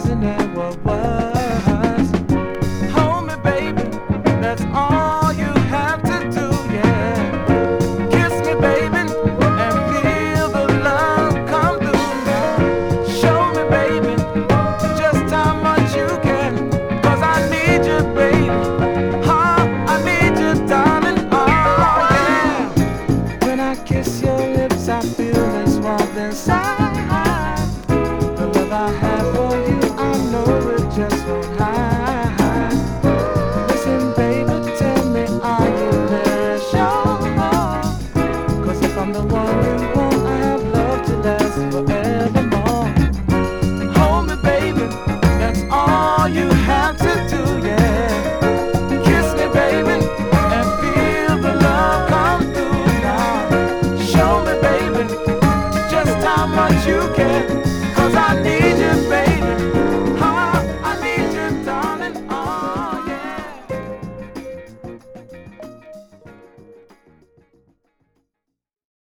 wasn't it what was? Hold me, baby, that's all you have to do, yeah. Kiss me, baby, and feel the love come through. Show me, baby, just how much you care, 'cause I need you, baby. I need you, darling, oh yeah. When I kiss your lips, I feel this warmth inside. The love I have for you, I know it just won't hide. Listen, baby, tell me, are you very sure? 'Cause if I'm the one you want, I have love to last forevermore.